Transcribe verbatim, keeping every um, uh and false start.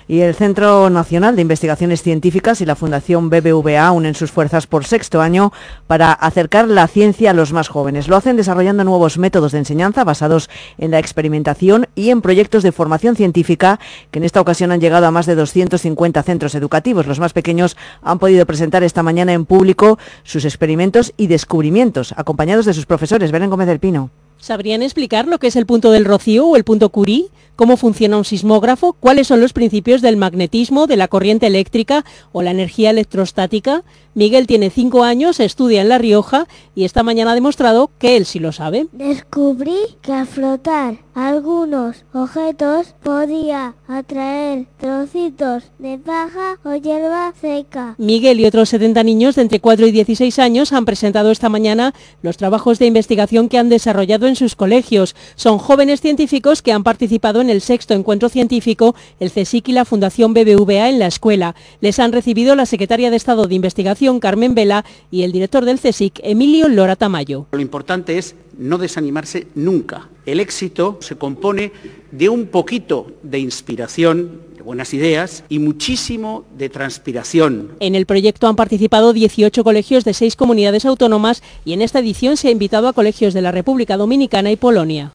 Y el Centro Nacional de Investigaciones Científicas y la Fundación B B V A unen sus fuerzas por sexto año para acercar la ciencia a los más jóvenes. Lo hacen desarrollando nuevos métodos de enseñanza basados en la experimentación y en proyectos de formación científica que en esta ocasión han llegado a más de doscientos cincuenta centros educativos. Los más pequeños han podido presentar esta mañana en público sus experimentos y descubrimientos, acompañados de sus profesores. Belén Gómez del Pino. ¿Sabrían explicar lo que es el punto del Rocío o el punto Curie? ¿Cómo funciona un sismógrafo? ¿Cuáles son los principios del magnetismo, de la corriente eléctrica o la energía electrostática? Miguel tiene cinco años, estudia en La Rioja y esta mañana ha demostrado que él sí lo sabe. Descubrí que al flotar algunos objetos podía atraer trocitos de paja o hierba seca. Miguel y otros setenta niños de entre cuatro y dieciséis años han presentado esta mañana los trabajos de investigación que han desarrollado en sus colegios. Son jóvenes científicos que han participado en el sexto encuentro científico, el CSIC y la Fundación B B V A en la escuela. Les han recibido la secretaria de Estado de Investigación, Carmen Vela, y el director del CSIC, Emilio Lora Tamayo. Lo importante es no desanimarse nunca. El éxito se compone de un poquito de inspiración, de buenas ideas y muchísimo de transpiración. En el proyecto han participado dieciocho colegios de seis comunidades autónomas y en esta edición se ha invitado a colegios de la República Dominicana y Polonia.